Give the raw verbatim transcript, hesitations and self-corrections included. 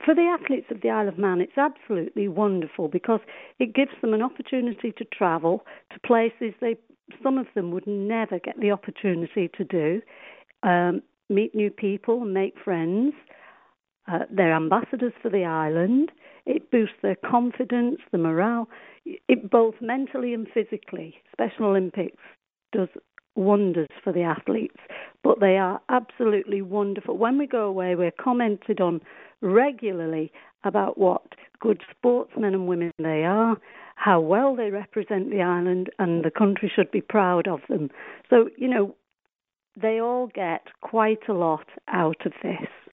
For the athletes of the Isle of Man, it's absolutely wonderful because it gives them an opportunity to travel to places they, some of them would never get the opportunity to do, um, meet new people and make friends. Uh, they're ambassadors for the island. It boosts their confidence, the morale, it both mentally and physically. Special Olympics does wonders for the athletes, but they are absolutely wonderful. When we go away, we're commented on regularly about what good sportsmen and women they are, how well they represent the island, and the country should be proud of them. So, you know, they all get quite a lot out of this.